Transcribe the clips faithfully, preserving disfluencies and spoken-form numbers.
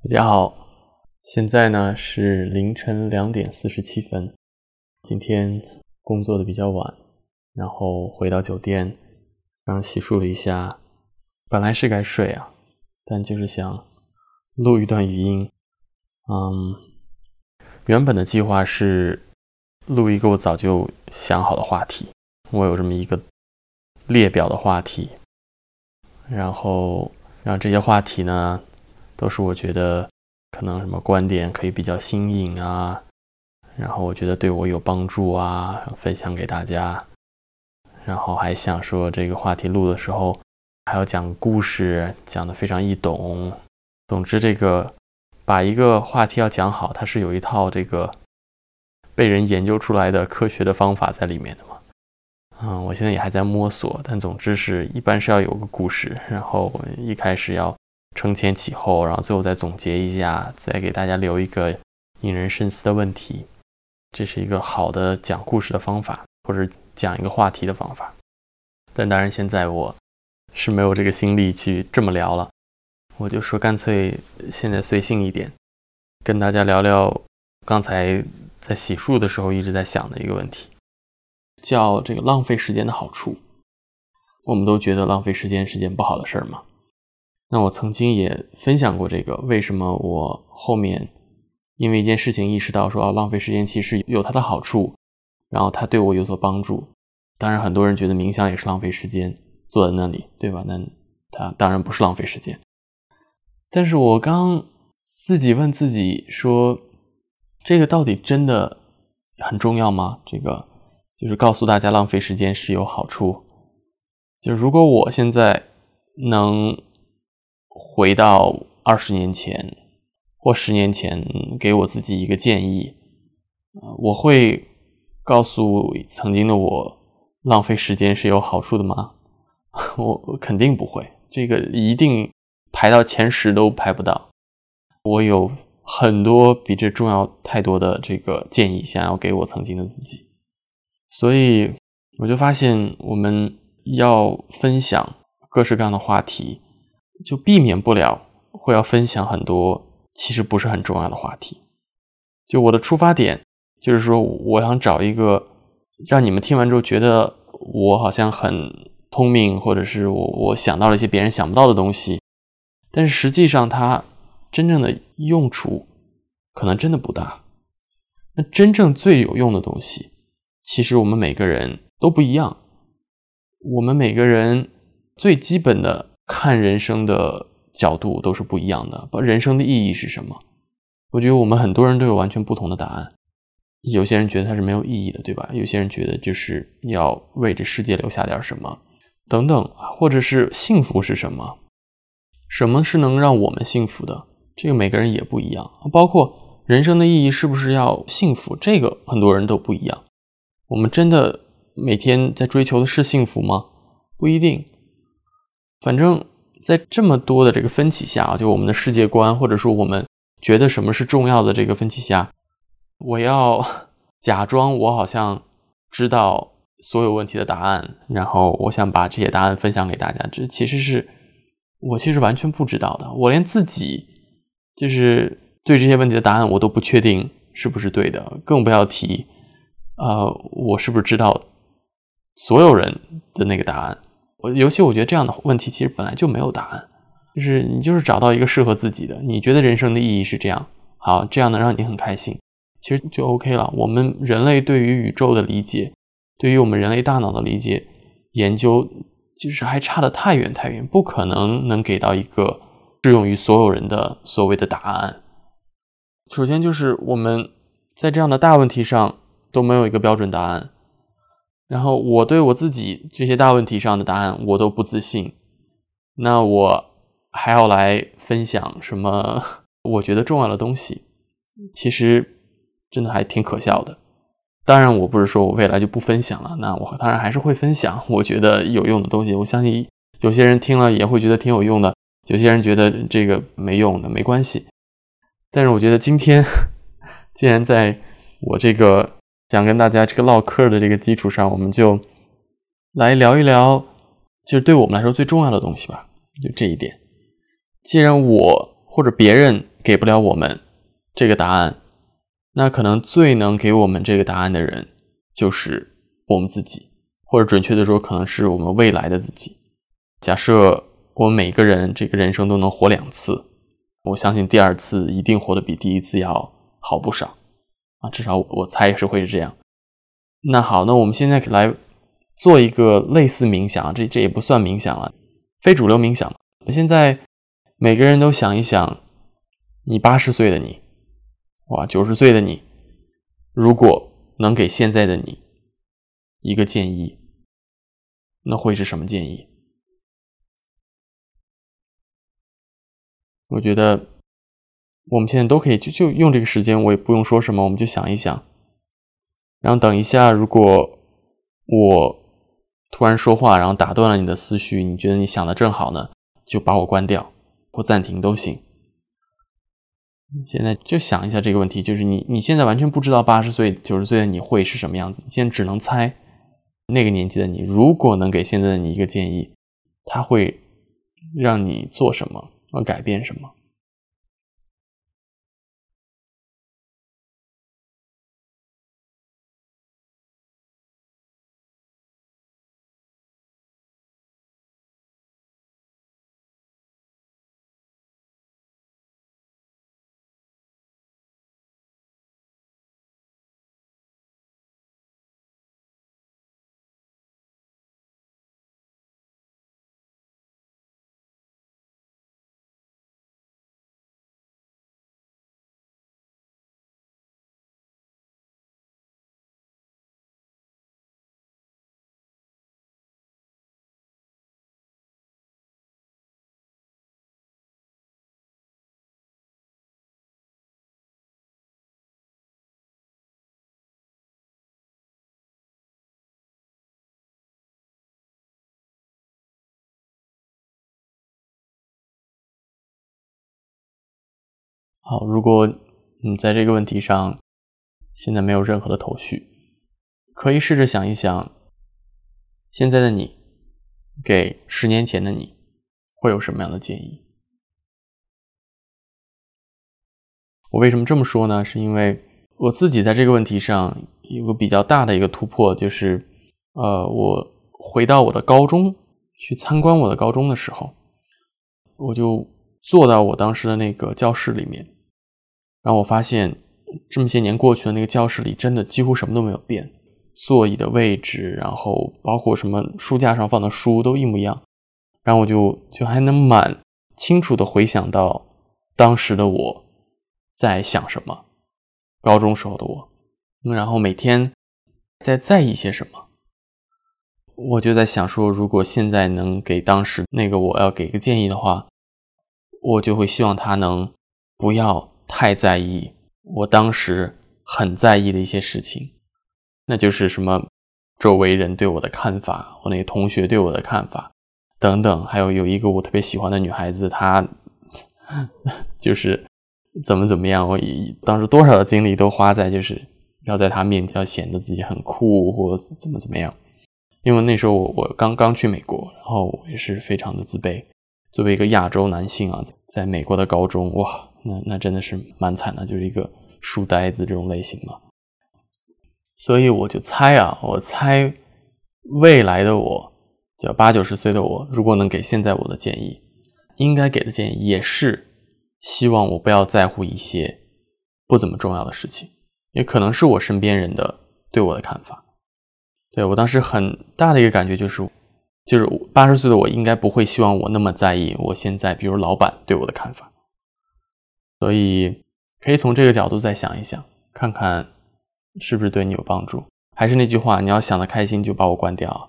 大家好，现在呢是凌晨两点四十七分。今天工作的比较晚，然后回到酒店，刚洗漱了一下，本来是该睡啊，但就是想录一段语音。嗯，原本的计划是录一个我早就想好的话题，我有这么一个列表的话题，然后让这些话题呢都是我觉得可能什么观点可以比较新颖啊，然后我觉得对我有帮助啊，分享给大家。然后还想说这个话题录的时候还要讲故事，讲得非常易懂。总之这个把一个话题要讲好，它是有一套这个被人研究出来的科学的方法在里面的嘛。嗯，我现在也还在摸索，但总之是一般是要有个故事，然后一开始要承前启后，然后最后再总结一下，再给大家留一个引人深思的问题。这是一个好的讲故事的方法，或者讲一个话题的方法。但当然现在我是没有这个心力去这么聊了，我就说干脆现在随性一点，跟大家聊聊刚才在洗漱的时候一直在想的一个问题，叫这个浪费时间的好处。我们都觉得浪费时间是件不好的事儿嘛。那我曾经也分享过这个，为什么我后面因为一件事情意识到说、哦、浪费时间其实有它的好处，然后它对我有所帮助。当然很多人觉得冥想也是浪费时间，坐在那里，对吧？那它当然不是浪费时间。但是我刚自己问自己说，这个到底真的很重要吗？这个就是告诉大家浪费时间是有好处。就是如果我现在能回到二十年前或十年前给我自己一个建议，我会告诉曾经的我浪费时间是有好处的吗？我肯定不会，这个一定排到前十都排不到。我有很多比这重要太多的这个建议想要给我曾经的自己。所以我就发现我们要分享各式各样的话题，就避免不了会要分享很多其实不是很重要的话题。就我的出发点就是说，我想找一个让你们听完之后觉得我好像很聪明，或者是我我想到了一些别人想不到的东西，但是实际上它真正的用处可能真的不大。那真正最有用的东西，其实我们每个人都不一样。我们每个人最基本的看人生的角度都是不一样的。人生的意义是什么？我觉得我们很多人都有完全不同的答案。有些人觉得它是没有意义的，对吧？有些人觉得就是要为这世界留下点什么等等，或者是幸福是什么？什么是能让我们幸福的？这个每个人也不一样。包括人生的意义是不是要幸福，这个很多人都不一样。我们真的每天在追求的是幸福吗？不一定。反正在这么多的这个分歧下，就我们的世界观，或者说我们觉得什么是重要的这个分歧下，我要假装我好像知道所有问题的答案，然后我想把这些答案分享给大家，这其实是我其实完全不知道的。我连自己就是对这些问题的答案我都不确定是不是对的，更不要提呃，我是不是知道所有人的那个答案。我尤其我觉得这样的问题其实本来就没有答案，就是你就是找到一个适合自己的，你觉得人生的意义是这样，好，这样能让你很开心，其实就 OK 了。我们人类对于宇宙的理解，对于我们人类大脑的理解研究，就是还差得太远太远，不可能能给到一个适用于所有人的所谓的答案。首先就是我们在这样的大问题上都没有一个标准答案，然后我对我自己这些大问题上的答案我都不自信，那我还要来分享什么我觉得重要的东西，其实真的还挺可笑的。当然我不是说我未来就不分享了，那我当然还是会分享我觉得有用的东西。我相信有些人听了也会觉得挺有用的，有些人觉得这个没用的，没关系。但是我觉得今天既然在我这个想跟大家这个唠嗑的这个基础上，我们就来聊一聊就是对我们来说最重要的东西吧，就这一点。既然我或者别人给不了我们这个答案，那可能最能给我们这个答案的人就是我们自己，或者准确的说可能是我们未来的自己。假设我们每个人这个人生都能活两次，我相信第二次一定活得比第一次要好不少啊，至少我猜是会是这样。那好，那我们现在来做一个类似冥想，这这也不算冥想了，非主流冥想。现在每个人都想一想，你八十岁的你，哇，九十岁的你，如果能给现在的你一个建议，那会是什么建议？我觉得我们现在都可以就就用这个时间，我也不用说什么，我们就想一想。然后等一下，如果我突然说话，然后打断了你的思绪，你觉得你想的正好呢，就把我关掉或暂停都行。现在就想一下这个问题，就是你你现在完全不知道八十岁、九十岁的你会是什么样子，你现在只能猜那个年纪的你，如果能给现在的你一个建议，他会让你做什么，要改变什么？好，如果你在这个问题上现在没有任何的头绪，可以试着想一想，现在的你给十年前的你会有什么样的建议？我为什么这么说呢？是因为我自己在这个问题上有个比较大的一个突破，就是呃，我回到我的高中去参观我的高中的时候，我就坐到我当时的那个教室里面，然后我发现这么些年过去了，那个教室里真的几乎什么都没有变，座椅的位置，然后包括什么书架上放的书都一模一样，然后我就就还能蛮清楚的回想到当时的我在想什么，高中时候的我，然后每天在在意些什么。我就在想说，如果现在能给当时那个我要给个建议的话，我就会希望他能不要太在意我当时很在意的一些事情，那就是什么周围人对我的看法，我那个同学对我的看法等等，还有有一个我特别喜欢的女孩子，她就是怎么怎么样，我当时多少的精力都花在就是要在她面前要显得自己很酷或怎么怎么样。因为那时候我我刚刚去美国，然后我也是非常的自卑。作为一个亚洲男性啊，在美国的高中，哇，那那真的是蛮惨的，就是一个书呆子这种类型嘛。所以我就猜啊，我猜未来的我，就八九十岁的我，如果能给现在我的建议，应该给的建议也是希望我不要在乎一些不怎么重要的事情，也可能是我身边人的对我的看法。对，我当时很大的一个感觉就是，就是八十岁的我应该不会希望我那么在意我现在比如老板对我的看法，所以可以从这个角度再想一想，看看是不是对你有帮助。还是那句话，你要想得开心就把我关掉。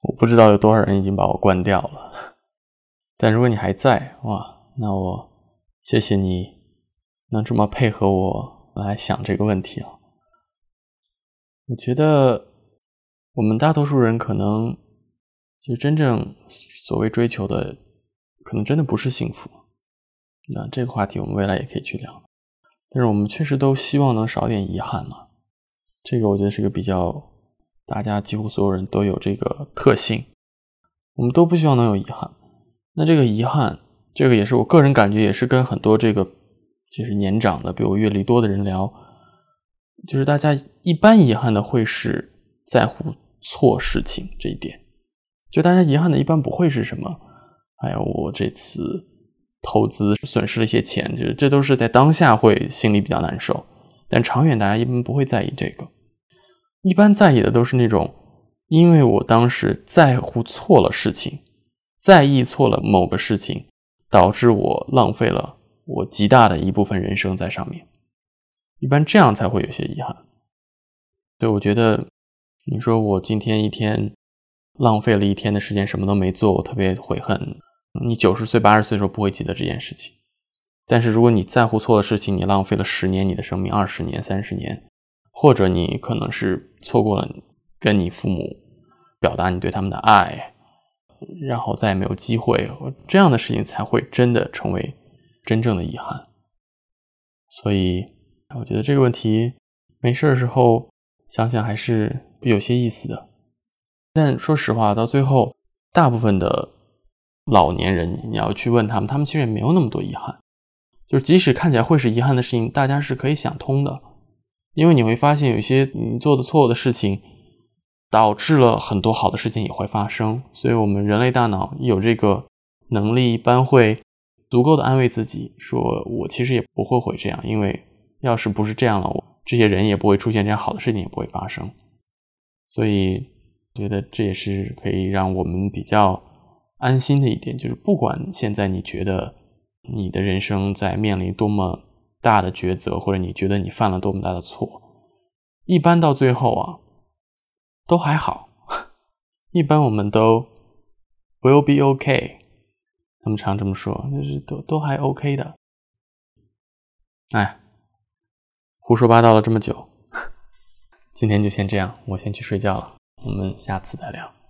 我不知道有多少人已经把我关掉了。但如果你还在，哇，那我谢谢你能这么配合我来想这个问题啊。我觉得我们大多数人可能就真正所谓追求的可能真的不是幸福。那这个话题我们未来也可以去聊，但是我们确实都希望能少点遗憾嘛。这个我觉得是个比较大家几乎所有人都有这个特性，我们都不希望能有遗憾。那这个遗憾，这个也是我个人感觉，也是跟很多这个就是年长的比我阅历多的人聊，就是大家一般遗憾的会是在乎错事情这一点。就大家遗憾的一般不会是什么，哎呀我这次投资损失了一些钱，就是这都是在当下会心里比较难受，但长远大家一般不会在意这个。一般在意的都是那种因为我当时在乎错了事情，在意错了某个事情，导致我浪费了我极大的一部分人生在上面，一般这样才会有些遗憾。所以我觉得你说我今天一天浪费了一天的时间什么都没做，我特别悔恨，你九十岁八十岁的时候不会记得这件事情。但是如果你在乎错的事情，你浪费了十年你的生命，二十年三十年，或者你可能是错过了跟你父母表达你对他们的爱，然后再也没有机会，这样的事情才会真的成为真正的遗憾。所以我觉得这个问题没事的时候想想还是有些意思的。但说实话到最后大部分的老年人你要去问他们，他们其实也没有那么多遗憾，就是即使看起来会是遗憾的事情，大家是可以想通的。因为你会发现有一些你做的错误的事情导致了很多好的事情也会发生，所以我们人类大脑有这个能力一般会足够的安慰自己，说我其实也不会会这样，因为要是不是这样了，我这些人也不会出现，这样好的事情也不会发生。所以我觉得这也是可以让我们比较安心的一点，就是不管现在你觉得你的人生在面临多么大的抉择，或者你觉得你犯了多么大的错，一般到最后啊都还好，一般我们都 will be okay， 他们常这么说，就是都都还 OK 的。哎，胡说八道了这么久，今天就先这样，我先去睡觉了，我们下次再聊。